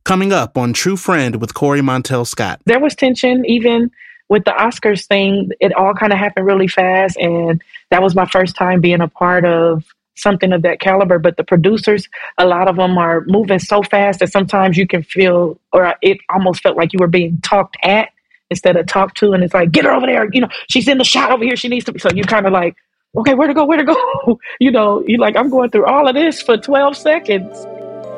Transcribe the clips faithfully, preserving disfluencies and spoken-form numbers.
Coming up on True Friend with Corey Montel Scott. There was tension even with the Oscars thing. It all kind of happened really fast. And that was my first time being a part of something of that caliber. But the producers, a lot of them are moving so fast that sometimes you can feel, or it almost felt like you were being talked at instead of talked to. And it's like, get her over there. You know, she's in the shot over here. She needs to be. So you kind of like, okay, where to go, where to go? You know, you're like, I'm going through all of this for twelve seconds.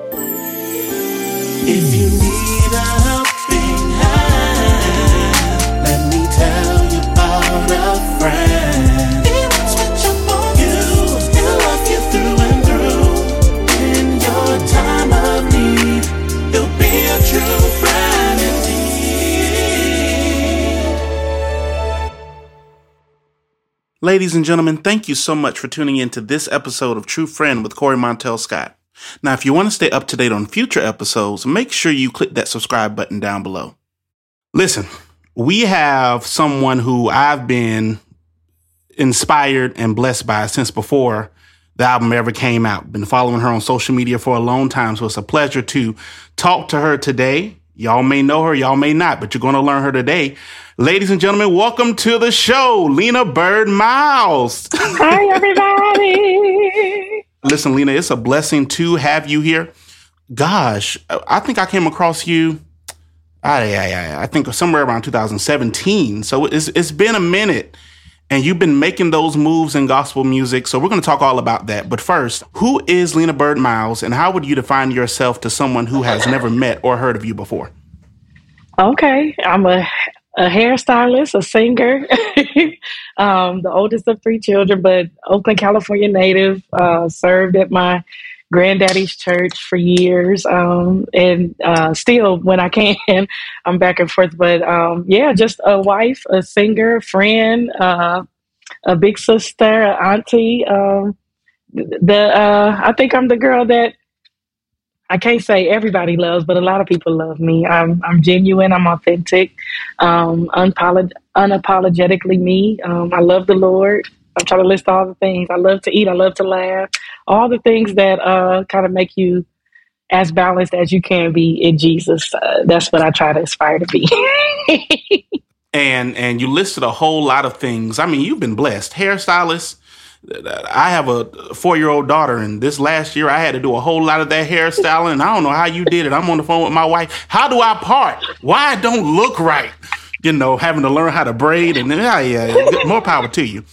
If you need a helping hand, let me tell you about a friend. He won't switch up on you, he'll love you through and through. In your time of need, he'll be a true friend indeed. Ladies and gentlemen, thank you so much for tuning in to this episode of True Friend with Corey Montel Scott. Now, if you want to stay up to date on future episodes, make sure you click that subscribe button down below. Listen, we have someone who I've been inspired and blessed by since before the album ever came out. Been following her on social media for a long time, so it's a pleasure to talk to her today. Y'all may know her, y'all may not, but you're going to learn her today. Ladies and gentlemen, welcome to the show, Lena Byrd Miles. Hi, everybody. Listen, Lena, it's a blessing to have you here. Gosh, I think I came across you, I, I, I think somewhere around two thousand seventeen. So it's it's been a minute, and you've been making those moves in gospel music. So we're going to talk all about that. But first, who is Lena Byrd Miles, and how would you define yourself to someone who has never met or heard of you before? Okay, I'm a a hairstylist, a singer, um, the oldest of three children, but Oakland, California native, uh, served at my granddaddy's church for years. Um, and uh, still, when I can, I'm back and forth. But um, yeah, just a wife, a singer, friend, uh, a big sister, an auntie. Um, the uh, I think I'm the girl that I can't say everybody loves, but a lot of people love me. I'm I'm genuine. I'm authentic. Um, unapolog- unapologetically me. Um, I love the Lord. I'm trying to list all the things. I love to eat. I love to laugh. All the things that uh, kind of make you as balanced as you can be in Jesus. Uh, that's what I try to aspire to be. and and you listed a whole lot of things. I mean, you've been blessed. Hairstylist. I have a four-year-old daughter, and this last year I had to do a whole lot of that hairstyling, and I don't know how you did it. I'm on the phone with my wife. How do I part? Why I don't look right? You know, having to learn how to braid, and then, yeah, yeah, more power to you.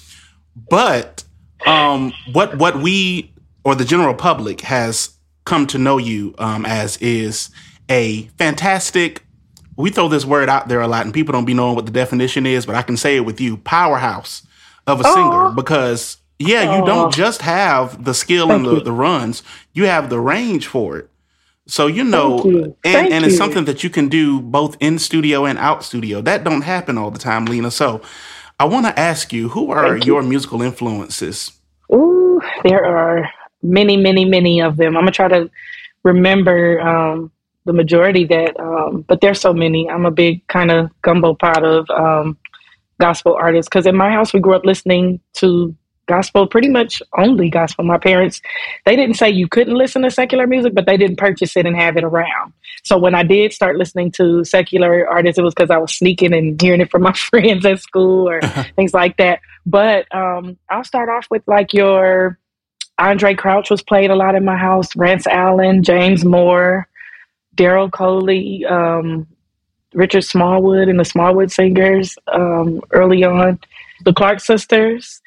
But um, what what we, or the general public, has come to know you um, as is a fantastic, we throw this word out there a lot, and people don't be knowing what the definition is, but I can say it with you, powerhouse of a Aww. singer, because yeah, you don't just have the skill and the, the runs. You have the range for it. So, you know, you. and, and it's you. something that you can do both in studio and out studio. That don't happen all the time, Lena. So I want to ask you, who are Thank your you. musical influences? Ooh, there are many, many, many of them. I'm going to try to remember um, the majority that, um, but there's so many. I'm a big kind of gumbo pot of um, gospel artists, because in my house, we grew up listening to gospel, pretty much only gospel. My parents, they didn't say you couldn't listen to secular music, but they didn't purchase it and have it around. So when I did start listening to secular artists, it was because I was sneaking and hearing it from my friends at school or things like that. But um, I'll start off with like your Andre Crouch was played a lot in my house, Rance Allen, James Moore, Daryl Coley, um, Richard Smallwood and the Smallwood Singers um, early on, the Clark Sisters.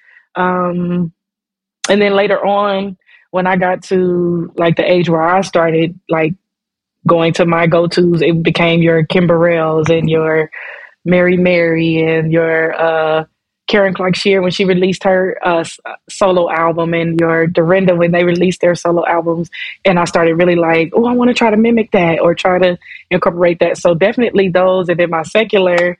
Um, and then later on, when I got to like the age where I started like going to my go-tos, it became your Kim Burrells and your Mary Mary and your uh, Karen Clark Sheard when she released her uh, solo album, and your Dorinda when they released their solo albums. And I started really like, oh, I want to try to mimic that or try to incorporate that. So definitely those. And then my secular,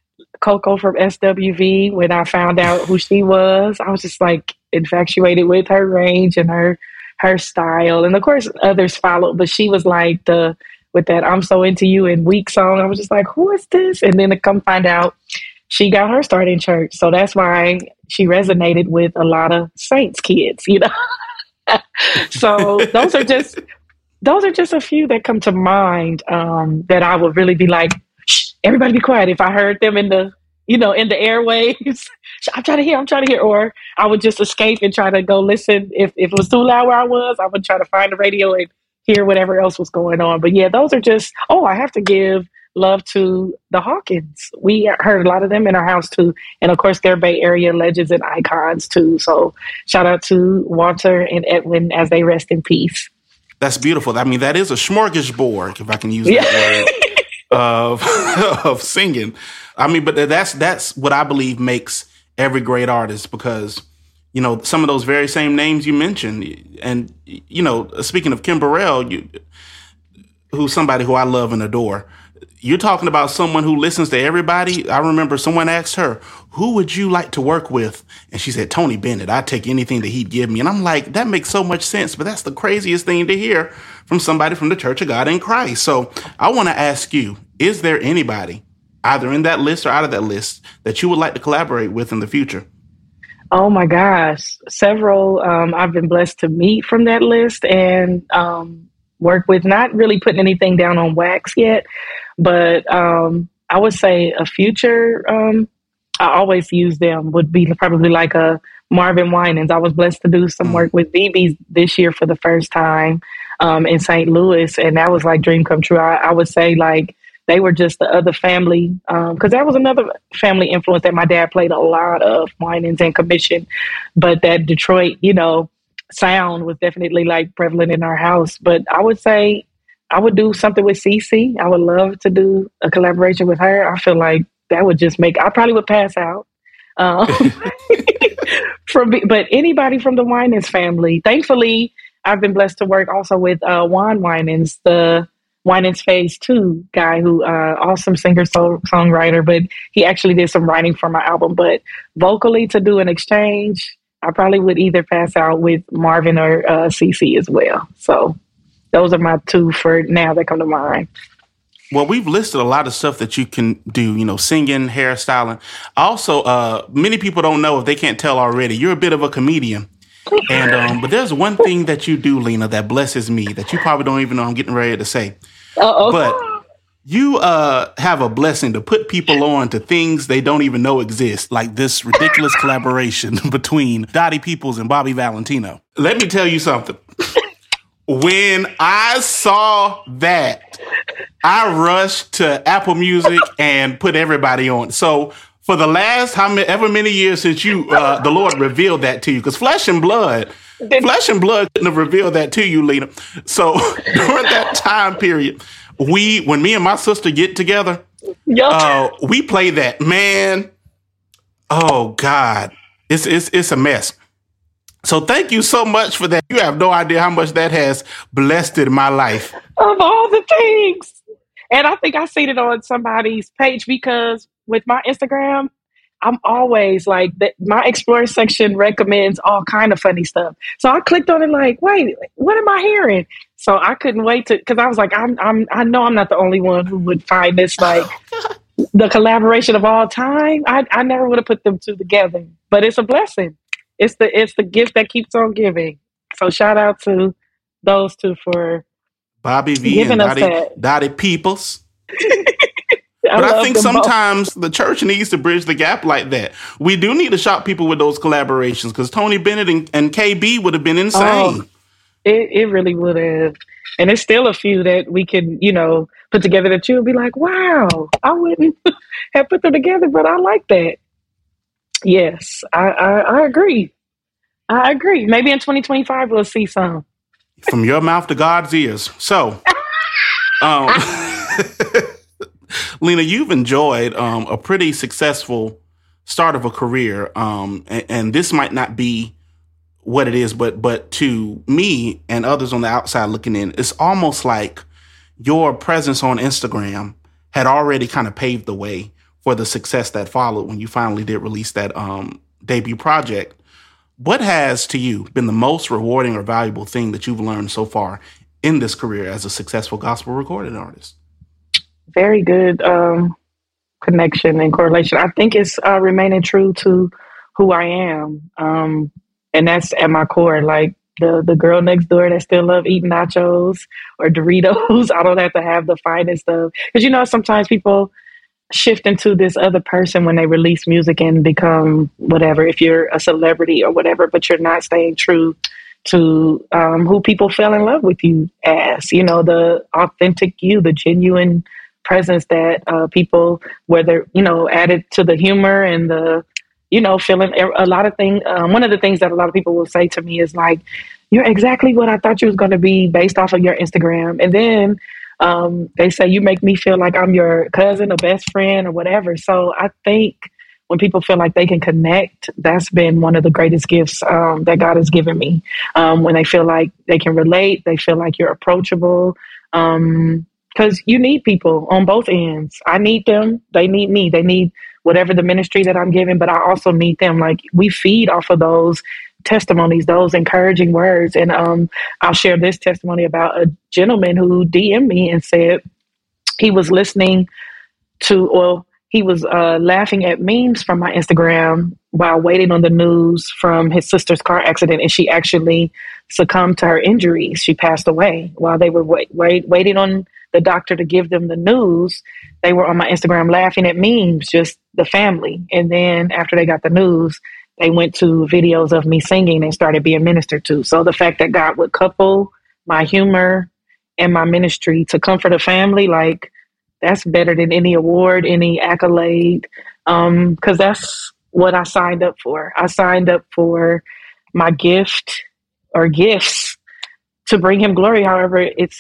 Coco from S W V, when I found out who she was, I was just like infatuated with her range and her her style. And of course others followed, but she was like the with that I'm So Into You and Weak song. I was just like, who is this? And then to come find out, she got her start in church. So that's why she resonated with a lot of saints kids, you know. So those are just those are just a few that come to mind um, that I would really be like, shh, everybody be quiet. If I heard them in the, you know, in the airwaves, I'm trying to hear, I'm trying to hear. Or I would just escape and try to go listen. If, if it was too loud where I was, I would try to find the radio and hear whatever else was going on. But yeah, those are just, oh, I have to give love to the Hawkins. We heard a lot of them in our house too. And of course, they're Bay Area legends and icons too. So shout out to Walter and Edwin as they rest in peace. That's beautiful. I mean, that is a smorgasbord, if I can use that yeah. word, of, of singing. I mean, but that's that's what I believe makes every great artist, because, you know, some of those very same names you mentioned. And, you know, speaking of Kim Burrell, you, who's somebody who I love and adore, you're talking about someone who listens to everybody. I remember someone asked her, who would you like to work with? And she said, Tony Bennett. I'd take anything that he'd give me. And I'm like, that makes so much sense. But that's the craziest thing to hear from somebody from the Church of God in Christ. So I want to ask you, is there anybody either in that list or out of that list that you would like to collaborate with in the future? Oh, my gosh. Several um, I've been blessed to meet from that list and um, work with. Not really putting anything down on wax yet. But um, I would say a future, um, I always use them, would be probably like a Marvin Winans. I was blessed to do some work with B B this year for the first time um, in Saint Louis. And that was like dream come true. I, I would say like they were just the other family, because um, that was another family influence that my dad played a lot of, Winans and Commission. But that Detroit, you know, sound was definitely like prevalent in our house. But I would say I would do something with Cece. I would love to do a collaboration with her. I feel like that would just make, I probably would pass out. Um, from, but anybody from the Winans family. Thankfully, I've been blessed to work also with uh, Juan Winans, the Winans Phase Two guy who, uh, awesome singer, so, songwriter, but he actually did some writing for my album. But vocally, to do an exchange, I probably would either pass out with Marvin or uh, Cece as well. So those are my two for now that come to mind. Well, we've listed a lot of stuff that you can do, you know, singing, hairstyling. Also, uh, many people don't know, if they can't tell already, you're a bit of a comedian. And um, but there's one thing that you do, Lena, that blesses me that you probably don't even know I'm getting ready to say. Uh-oh. But you uh, have a blessing to put people on to things they don't even know exist, like this ridiculous collaboration between Dottie Peoples and Bobby Valentino. Let me tell you something. When I saw that, I rushed to Apple Music and put everybody on. So for the last however many years since you, uh, the Lord revealed that to you, because flesh and blood, flesh and blood couldn't have revealed that to you, Lena. So during that time period, we, when me and my sister get together, yep. uh, we play that, man. Oh God, it's it's it's a mess. So thank you so much for that. You have no idea how much that has blessed in my life. Of all the things. And I think I seen it on somebody's page, because with my Instagram, I'm always like, that. My Explore section recommends all kind of funny stuff. So I clicked on it like, wait, what am I hearing? So I couldn't wait to, because I was like, I'm, I'm, I know I'm not the only one who would find this like the collaboration of all time. I, I never would have put them two together, but it's a blessing. It's the it's the gift that keeps on giving. So shout out to those two for Bobby V and Dottie, Dottie Peoples. I but I think sometimes both. The church needs to bridge the gap like that. We do need to shock people with those collaborations, because Tony Bennett and, and K B would have been insane. Oh, it, it really would have. And there's still a few that we can, you know, put together that you would be like, wow, I wouldn't have put them together, but I like that. Yes, I, I, I agree. I agree. Maybe in twenty twenty-five we'll see some. From your mouth to God's ears. So, um, Lena, you've enjoyed um, a pretty successful start of a career, um, and, and this might not be what it is, but but to me and others on the outside looking in, it's almost like your presence on Instagram had already kind of paved the way for the success that followed when you finally did release that um, debut project. What has, to you, been the most rewarding or valuable thing that you've learned so far in this career as a successful gospel recording artist? Very good um, connection and correlation. I think it's uh, remaining true to who I am. Um, and that's at my core. Like, the the girl next door that still love eating nachos or Doritos. I don't have to have the finest stuff because you know sometimes people shift into this other person when they release music and become whatever. If you're a celebrity or whatever, but you're not staying true to um, who people fell in love with you as. You know, the authentic you, the genuine presence that uh, people, whether you know, added to the humor and the you know, feeling a lot of things. Um, one of the things that a lot of people will say to me is like, you're exactly what I thought you was going to be based off of your Instagram. And then um, they say, you make me feel like I'm your cousin or best friend or whatever. So I think when people feel like they can connect, that's been one of the greatest gifts um, that God has given me. Um, when they feel like they can relate, they feel like you're approachable. Um, Because you need people on both ends. I need them. They need me. They need whatever the ministry that I'm giving, but I also need them. Like we feed off of those testimonies, those encouraging words. And um, I'll share this testimony about a gentleman who D M'd me and said he was listening to, well, he was uh, laughing at memes from my Instagram while waiting on the news from his sister's car accident. And she actually succumbed to her injuries. She passed away while they were wait, wait, waiting on the doctor to give them the news. They were on my Instagram laughing at memes, just the family. And then after they got the news, they went to videos of me singing and started being ministered to. So the fact that God would couple my humor and my ministry to comfort a family, like that's better than any award, any accolade. Um, cause that's what I signed up for. I signed up for my gift or gifts to bring him glory. However, it's,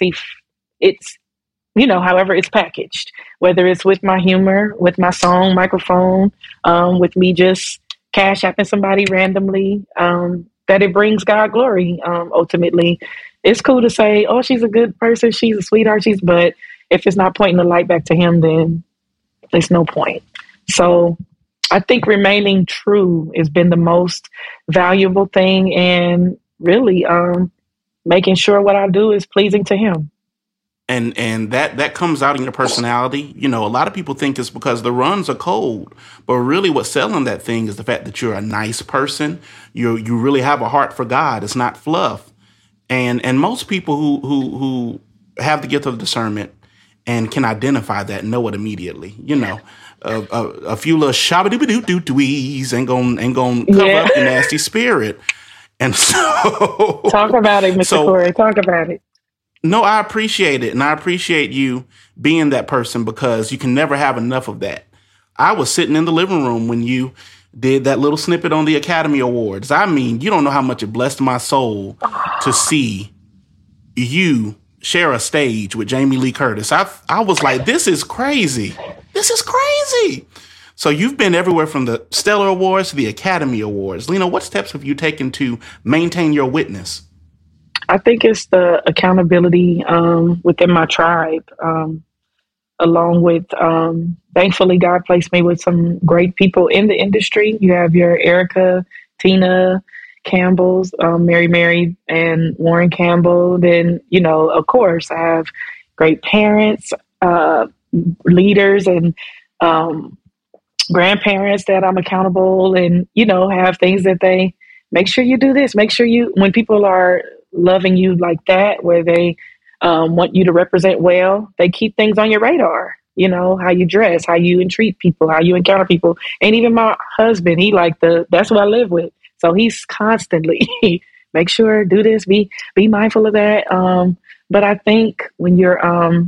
it's, you know, however it's packaged, whether it's with my humor, with my song microphone, um, with me just cash apping somebody randomly, um, that it brings God glory. Um, ultimately, it's cool to say, oh, she's a good person. She's a sweetheart. She's, but if it's not pointing the light back to him, then there's no point. So I think remaining true has been the most valuable thing, and really, um, making sure what I do is pleasing to him. And and that, that comes out in your personality. You know, a lot of people think it's because the runs are cold, but really what's selling that thing is the fact that you're a nice person. You you really have a heart for God. It's not fluff. And and most people who who who have the gift of discernment and can identify that know it immediately. You know, a, a, a few little shabba-doo-doo-doo-doo-ees ain't gonna ain't gonna cover yeah. up the nasty spirit. And so talk about it, Mister So, Corey. Talk about it. No, I appreciate it. And I appreciate you being that person because you can never have enough of that. I was sitting in the living room when you did that little snippet on the Academy Awards. I mean, you don't know how much it blessed my soul to see you share a stage with Jamie Lee Curtis. I I was like, this is crazy. This is crazy. So you've been everywhere from the Stellar Awards to the Academy Awards. Lena, what steps have you taken to maintain your witness? I think it's the accountability um, within my tribe, um, along with, um, thankfully, God placed me with some great people in the industry. You have your Erica, Tina Campbell's, um, Mary Mary, and Warren Campbell. Then, you know, of course, I have great parents, uh, leaders, and um, grandparents that I'm accountable and, you know, have things that they make sure you do this. Make sure you, when people are loving you like that, where they um, want you to represent well, they keep things on your radar. You know, how you dress, how you entreat people, how you encounter people. And even my husband, he like the, that's what I live with. So he's constantly make sure, do this, be, be mindful of that. Um, but I think when you're um,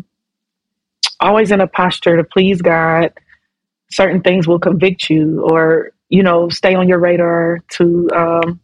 always in a posture to please God, certain things will convict you or, you know, stay on your radar to, um,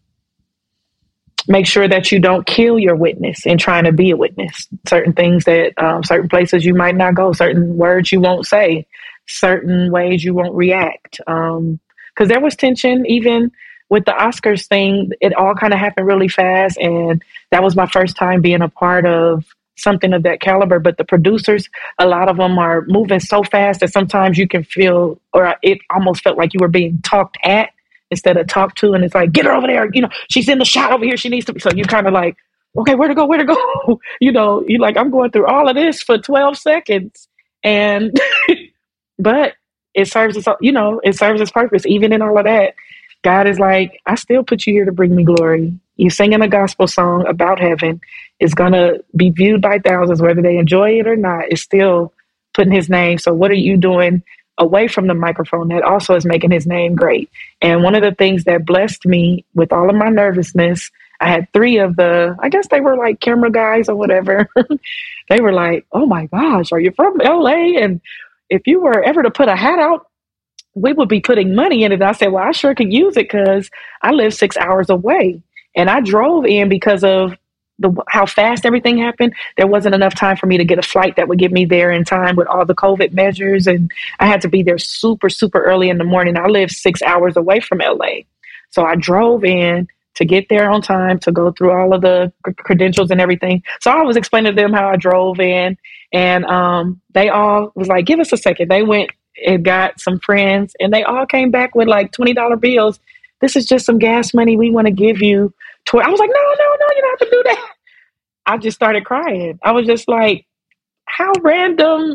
make sure that you don't kill your witness in trying to be a witness. Certain things that, um, certain places you might not go, certain words you won't say, certain ways you won't react. Um, cause there was tension even with the Oscars thing. It all kind of happened really fast. And that was my first time being a part of something of that caliber. But the producers, a lot of them are moving so fast that sometimes you can feel, or it almost felt like you were being talked at instead of talk to, and it's like, get her over there. You know, she's in the shot over here. She needs to be. So you kind of like, okay, where to go, where to go? You know, you like, I'm going through all of this for twelve seconds. And, but it serves its, you know, it serves its purpose. Even in all of that, God is like, I still put you here to bring me glory. you singing a gospel song about heaven is going to be viewed by thousands, whether they enjoy it or not. It's still putting his name. So what are you doing away from the microphone that also is making his name great? And one of the things that blessed me with all of my nervousness, I had three of the, I guess they were like camera guys or whatever. They were like, oh my gosh, are you from L A? And if you were ever to put a hat out, we would be putting money in it. And I said, well, I sure could use it because I live six hours away. And I drove in because of the how fast everything happened. There wasn't enough time for me to get a flight that would get me there in time with all the COVID measures. And I had to be there super, super early in the morning. I live six hours away from L A. So I drove in to get there on time, to go through all of the c- credentials and everything. So I was explaining to them how I drove in, and um, they all was like, give us a second. They went and got some friends, and they all came back with like twenty dollar bills. This is just some gas money we want to give you. Tw-. I was like, no, no, no, you don't have to do that. I just started crying. I was just like, how random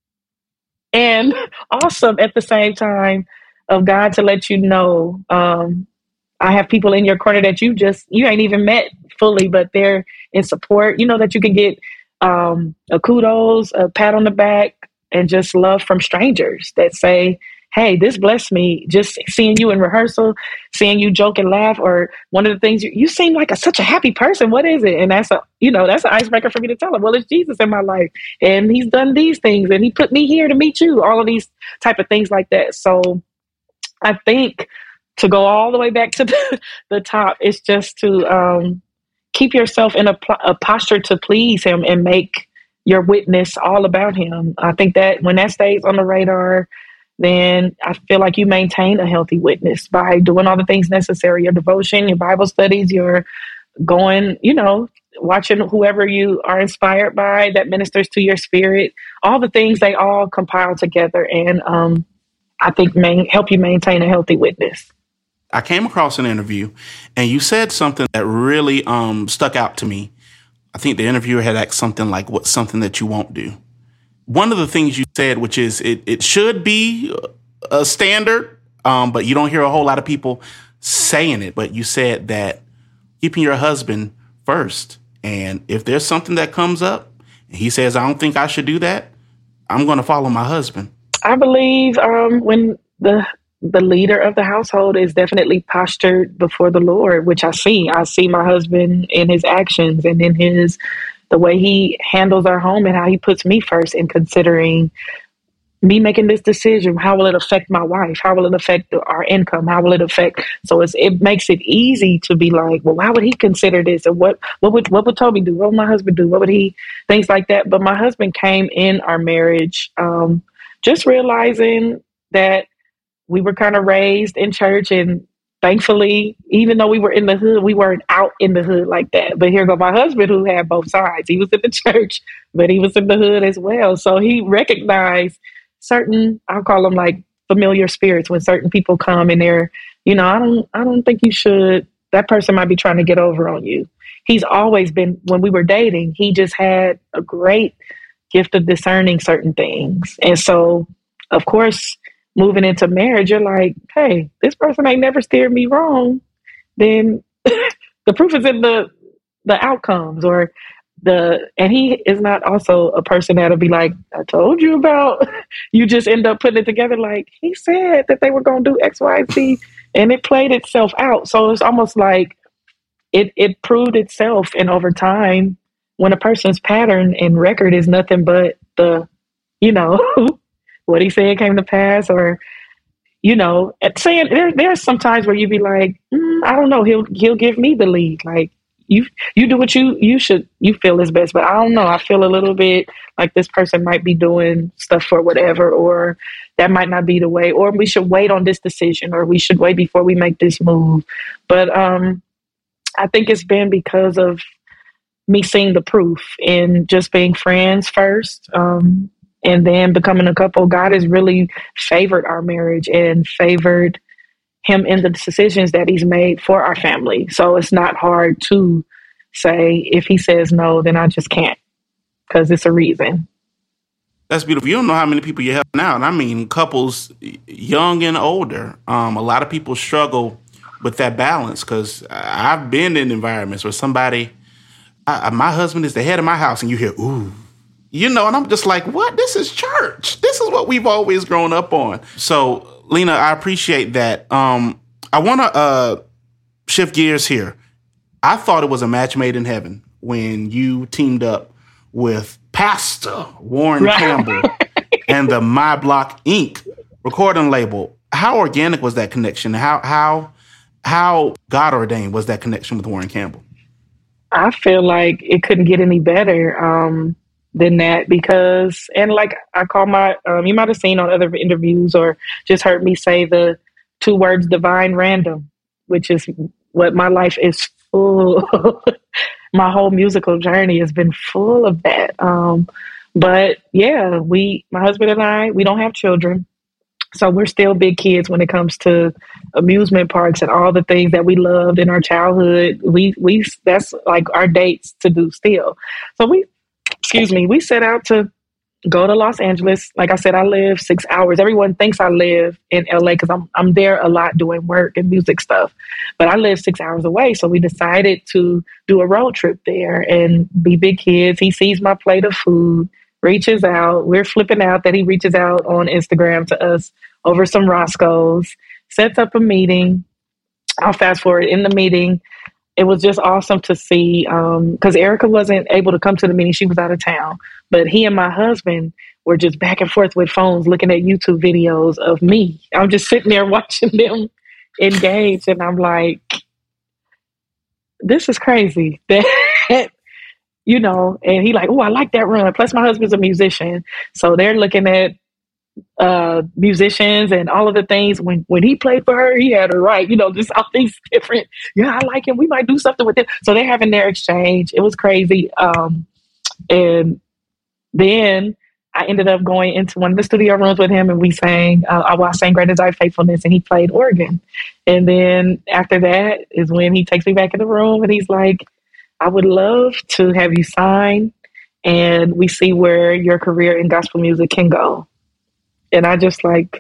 and awesome at the same time of God to let you know, um, I have people in your corner that you just, you ain't even met fully, but they're in support. You know, that you can get um, a kudos, a pat on the back, and just love from strangers that say, hey, this blessed me. Just seeing you in rehearsal, seeing you joke and laugh, or one of the things, you, you seem like a, such a happy person. What is it? And that's a, you know, that's an icebreaker for me to tell them. Well, it's Jesus in my life, and he's done these things, and he put me here to meet you. All of these type of things like that. So I think to go all the way back to the, the top, it's just to um, keep yourself in a, pl- a posture to please him and make your witness all about him. I think that when that stays on the radar, then I feel like you maintain a healthy witness by doing all the things necessary, your devotion, your Bible studies, your going, you know, watching whoever you are inspired by that ministers to your spirit, all the things, they all compile together. And um, I think main, help you maintain a healthy witness. I came across an interview and you said something that really um, stuck out to me. I think the interviewer had asked something like, what's something that you won't do? One of the things you said, which is it, it should be a standard, um, but you don't hear a whole lot of people saying it. But you said that keeping your husband first. And if there's something that comes up and he says, I don't think I should do that, I'm going to follow my husband. I believe um, when the the leader of the household is definitely postured before the Lord, which I see. I see my husband in his actions and in his the way he handles our home and how he puts me first in considering me making this decision. How will it affect my wife? How will it affect our income? How will it affect? So it's, it makes it easy to be like, well, why would he consider this? Or what, what would, what would Toby do? What would my husband do? What would he, things like that. But my husband came in our marriage, um, just realizing that we were kind of raised in church, and thankfully, even though we were in the hood, we weren't out in the hood like that. But here go my husband, who had both sides. He was in the church, but he was in the hood as well. So he recognized certain, I'll call them like familiar spirits, when certain people come and they're, you know, I don't, I don't think you should, that person might be trying to get over on you. He's always been, when we were dating, he just had a great gift of discerning certain things. And so, of course, moving into marriage, you're like, hey, this person ain't never steered me wrong. Then the proof is in the the outcomes, or the, and he is not also a person that'll be like, I told you about, you just end up putting it together like, he said that they were going to do X, Y, Z, and it played itself out. So it's almost like it, it proved itself. And over time, when a person's pattern and record is nothing but the, you know, what he said came to pass, or, you know, at saying there, there's some times where you be like, mm, I don't know, he'll, he'll give me the lead. Like you, you do what you, you should, you feel is best, but I don't know. I feel a little bit like this person might be doing stuff for whatever, or that might not be the way, or we should wait on this decision, or we should wait before we make this move. But, um, I think it's been because of me seeing the proof in just being friends first, um, and then becoming a couple. God has really favored our marriage and favored him in the decisions that he's made for our family. So it's not hard to say, if he says no, then I just can't, because it's a reason. That's beautiful. You don't know how many people you help out. I mean, couples young and older. Um, a lot of people struggle with that balance, because I've been in environments where somebody, I, my husband is the head of my house, and you hear, ooh, you know, and I'm just like, what? This is church. This is what we've always grown up on. So, Lena, I appreciate that. Um, I want to uh, shift gears here. I thought it was a match made in heaven when you teamed up with Pastor Warren right. Campbell and the My Block Incorporated recording label. How organic was that connection? How how how God ordained was that connection with Warren Campbell? I feel like it couldn't get any better um, than that because, and like I call my, um, you might have seen on other interviews or just heard me say the two words, divine random, which is what my life is full of. My whole musical journey has been full of that. Um, but yeah, we, my husband and I, we don't have children. So we're still big kids when it comes to amusement parks and all the things that we loved in our childhood. We, we, that's like our dates to do still. So we, excuse me, we set out to go to Los Angeles. Like I said, I live six hours. Everyone thinks I live in L A because I'm I'm there a lot doing work and music stuff. But I live six hours away. So we decided to do a road trip there and be big kids. He sees my plate of food, reaches out. We're flipping out that he reaches out on Instagram to us over some Roscoe's, sets up a meeting. I'll fast forward in the meeting. It was just awesome to see because um, Erica wasn't able to come to the meeting. She was out of town. But he and my husband were just back and forth with phones looking at YouTube videos of me. I'm just sitting there watching them engage. And I'm like, this is crazy. That, you know, and he like, oh, I like that run. Plus my husband's a musician. So they're looking at uh musicians and all of the things. When when he played for her, he had her right, you know, just all these different, yeah, I like him, we might do something with it. So they're having their exchange. It was crazy. Um and then I ended up going into one of the studio rooms with him and we sang uh, well, I sang Great Is Thy Faithfulness and he played organ. And then after that is when he takes me back in the room and he's like, I would love to have you sign and we see where your career in gospel music can go. And I just like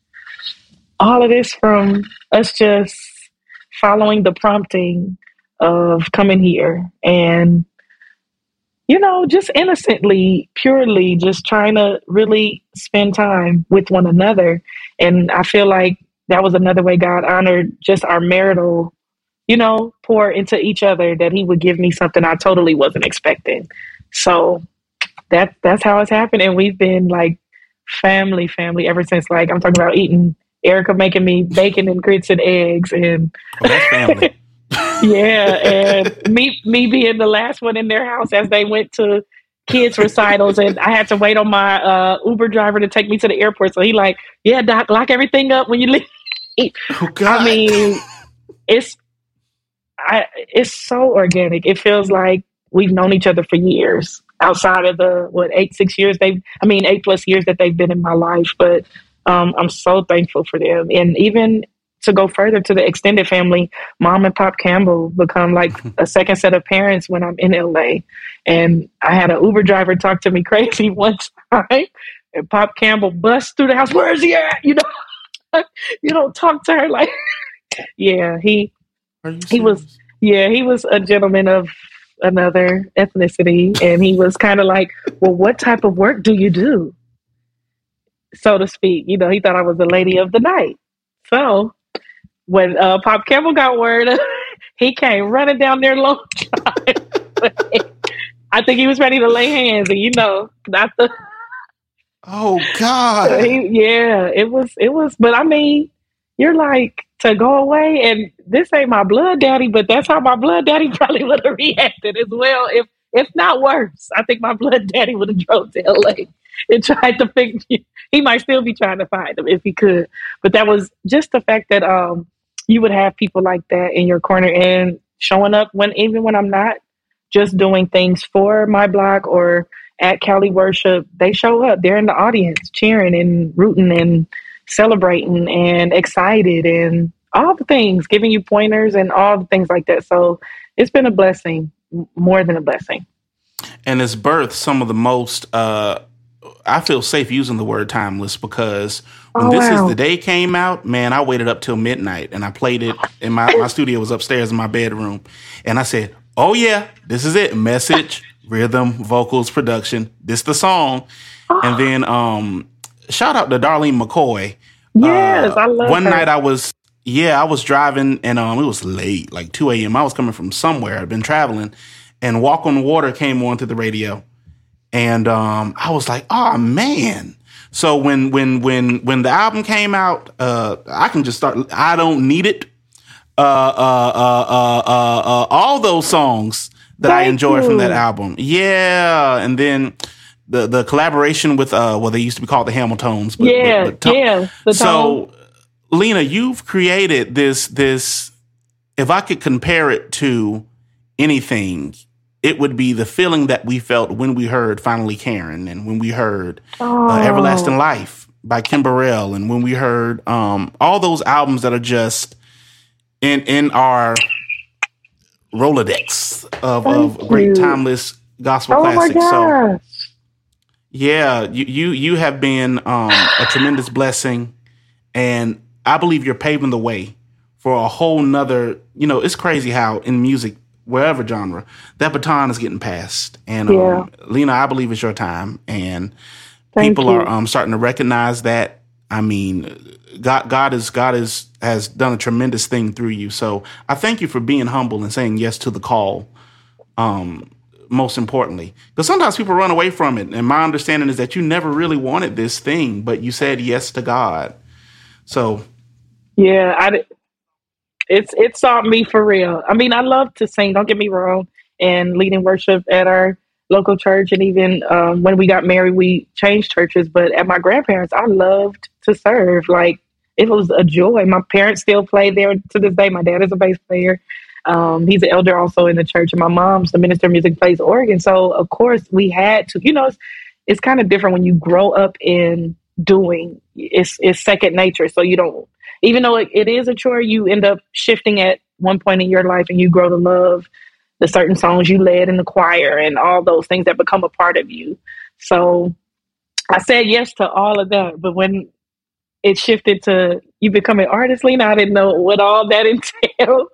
all of this from us just following the prompting of coming here and, you know, just innocently, purely just trying to really spend time with one another. And I feel like that was another way God honored just our marital, you know, pour into each other, that he would give me something I totally wasn't expecting. So that that's how it's happened. And we've been like, family, family ever since. Like I'm talking about eating Erica making me bacon and grits and eggs, and oh, that's family. Yeah, and me me being the last one in their house as they went to kids recitals, and I had to wait on my uh, Uber driver to take me to the airport. So he like, yeah, Doc, lock everything up when you leave. Oh, God. I mean, it's I it's so organic. It feels like we've known each other for years. Outside of the, what, eight, six years they've, I mean, eight plus years that they've been in my life. But um, I'm so thankful for them. And even to go further to the extended family, Mom and Pop Campbell become like a second set of parents when I'm in L A. And I had an Uber driver talk to me crazy one time. And Pop Campbell busts through the house. Where is he at? You know, you don't talk to her like, yeah, he, he was, yeah, he was a gentleman of another ethnicity, and he was kind of like, well, what type of work do you do, so to speak? You know, he thought I was the lady of the night. So when uh, Pop Campbell got word, he came running down there long drive. I think he was ready to lay hands, and you know, not the oh God, he, yeah, it was it was but I mean, you're like, to go away, and this ain't my blood daddy, but that's how my blood daddy probably would have reacted as well, if if not worse. I think my blood daddy would have drove to L A and tried to figure. He might still be trying to find him if he could, but that was just the fact that um you would have people like that in your corner and showing up when even when I'm not just doing things for my block or at Cali Worship, they show up. They're in the audience cheering and rooting and celebrating and excited and all the things, giving you pointers and all the things like that. So it's been a blessing, more than a blessing. And it's birthed some of the most, uh, I feel safe using the word timeless because when Oh, This Is wow. the Day came out, man, I waited up till midnight and I played it. And my, my studio was upstairs in my bedroom. And I said, oh, yeah, this is it. Message, rhythm, vocals, production. This the song. And then um, shout out to Darlene McCoy. Yes, I love One her. night I was, yeah, I was driving and um, it was late, like two a.m. I was coming from somewhere. I'd been traveling and Walk on Water came on to the radio. And um, I was like, oh, man. So when when when when the album came out, uh, I can just start. I Don't Need It. Uh, uh, uh, uh, uh, uh, all those songs that I Thank enjoyed from that you. album. Yeah. And then the the collaboration with, uh, well, they used to be called the Hamiltones. But, Yeah, but, but to- yeah, the So, Lena, you've created this, this, if I could compare it to anything, it would be the feeling that we felt when we heard Finally Karen and when we heard Oh. uh, Everlasting Life by Kim Burrell and when we heard um, all those albums that are just in in our Rolodex of, of Thank great you. timeless gospel Oh my classics. So gosh. yeah, you you you have been um, a tremendous blessing, and I believe you're paving the way for a whole nother. You know, it's crazy how in music, wherever genre, that baton is getting passed. And Yeah. um, Lena, I believe it's your time, and Thank people you. are um, starting to recognize that. I mean, God, God is God is has done a tremendous thing through you. So I thank you for being humble and saying yes to the call. Um, most importantly, because sometimes people run away from it, and my understanding is that you never really wanted this thing, but you said yes to God. So Yeah, I di- it's it sought me for real. I mean, I love to sing. Don't get me wrong, and leading worship at our local church, and even um, when we got married, we changed churches. But at my grandparents, I loved to serve. Like it was a joy. My parents still play there to this day. My dad is a bass player. Um, he's an elder also in the church, and my mom's the minister of music, plays organ. So of course we had to. You know, it's it's kind of different when you grow up in doing. It's it's second nature. So you don't. Even though it, it is a chore, you end up shifting at one point in your life and you grow to love the certain songs you led in the choir and all those things that become a part of you. So I said yes to all of that. But when it shifted to you become an artist, Lena, I didn't know what all that entailed.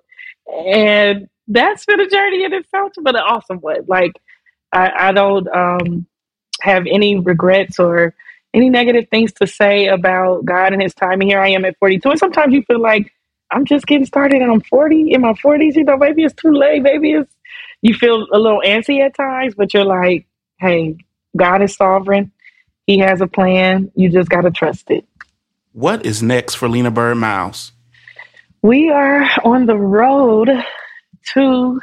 And that's been a journey in itself, but an awesome one. Like, I, I don't um, have any regrets or any negative things to say about God and his timing. Here I am at forty-two. And sometimes you feel like I'm just getting started and I'm forty, in my forties, you know, maybe it's too late. Maybe it's, you feel a little antsy at times, but you're like, hey, God is sovereign. He has a plan. You just got to trust it. what is next for Lena Bird Miles? We are on the road to,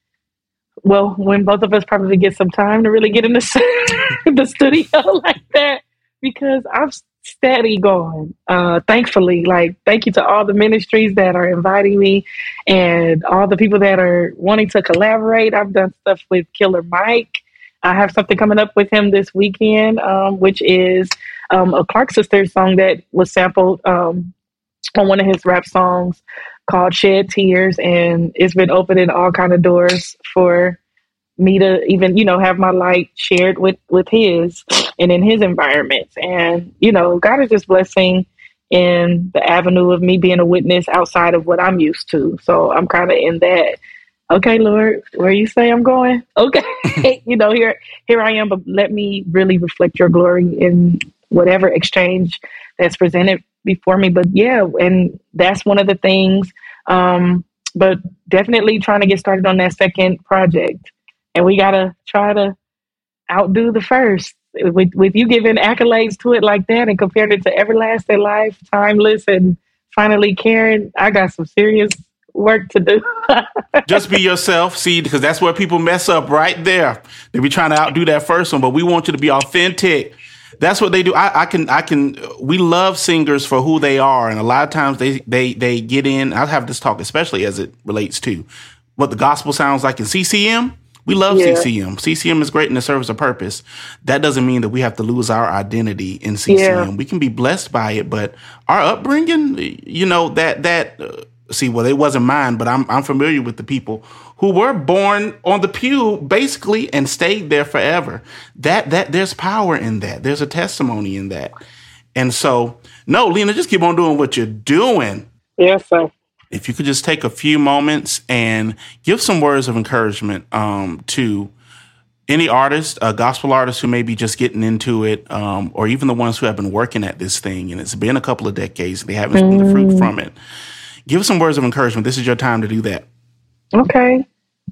well, when both of us probably get some time to really get in the, the studio like that, because I'm steady going. Uh, thankfully, like, thank you to all the ministries that are inviting me and all the people that are wanting to collaborate. I've done stuff with Killer Mike. I have something coming up with him this weekend, um, which is um, a Clark Sisters song that was sampled um, on one of his rap songs called Shed Tears. And it's been opening all kind of doors for me to even, you know, have my light shared with, with his and in his environments. And, you know, God is just blessing in the avenue of me being a witness outside of what I'm used to. So I'm kind of in that, okay, Lord, where you say I'm going? Okay. you know, here, here I am, but let me really reflect your glory in whatever exchange that's presented before me. But yeah, and that's one of the things, um, but definitely trying to get started on that second project. And we got to try to outdo the first. With with you giving accolades to it like that and compared it to Everlasting Life, Timeless, and Finally Karen, I got some serious work to do. Just be yourself. See, because that's where people mess up right there. They be trying to outdo that first one, but we want you to be authentic. That's what they do. I, I can, I can, we love singers for who they are. And a lot of times they, they, they get in, I'll have this talk, especially as it relates to what the gospel sounds like in C C M. We love Yeah. C C M. C C M is great in the service of purpose. That doesn't mean that we have to lose our identity in C C M. Yeah. We can be blessed by it, but our upbringing, you know, that, that, uh, see, well, it wasn't mine, but I'm I'm familiar with the people who were born on the pew basically and stayed there forever. That that there's power in that. There's a testimony in that. And so, no, Lena, just keep on doing what you're doing. Yes, sir. If you could just take a few moments and give some words of encouragement um, to any artist, uh, gospel artists who may be just getting into it, um, or even the ones who have been working at this thing and it's been a couple of decades, they haven't seen mm. the fruit from it. Give some words of encouragement. This is your time to do that. Okay.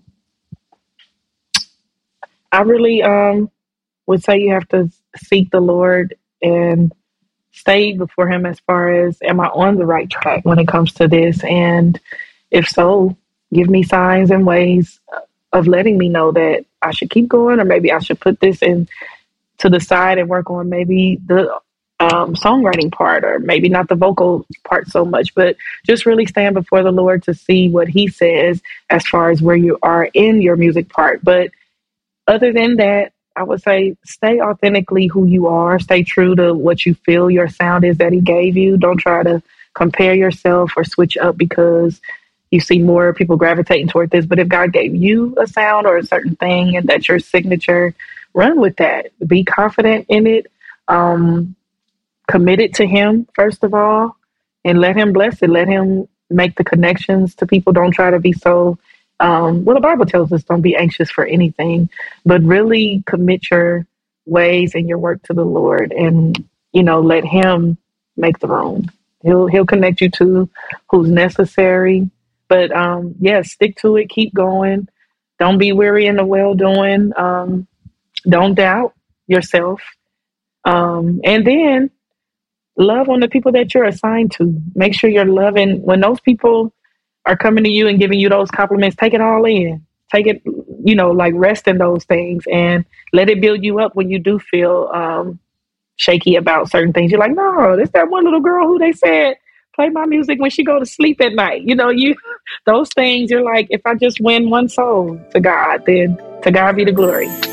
I really um, would say you have to seek the Lord and stay before him as far as, am I on the right track when it comes to this? And if so, give me signs and ways of letting me know that I should keep going, or maybe I should put this in to the side and work on maybe the um, songwriting part, or maybe not the vocal part so much, but just really stand before the Lord to see what he says as far as where you are in your music part. But other than that, I would say stay authentically who you are. Stay true to what you feel your sound is that he gave you. Don't try to compare yourself or switch up because you see more people gravitating toward this. But if God gave you a sound or a certain thing and that's your signature, run with that. Be confident in it. Um, commit it to him, first of all, and let him bless it. Let him make the connections to people. Don't try to be so Um, well, the Bible tells us don't be anxious for anything, but really commit your ways and your work to the Lord, and, you know, let him make the room. He'll, he'll connect you to who's necessary, but, um, yeah, stick to it. Keep going. Don't be weary in the well doing. Um, don't doubt yourself. Um, and then love on the people that you're assigned to. Make sure you're loving when those people are coming to you and giving you those compliments. Take it all in. Take it, you know, like rest in those things and let it build you up when you do feel um, shaky about certain things. You're like, no, there's that one little girl who they said play my music when she go to sleep at night. You know, you those things. You're like, if I just win one soul to God, then to God be the glory.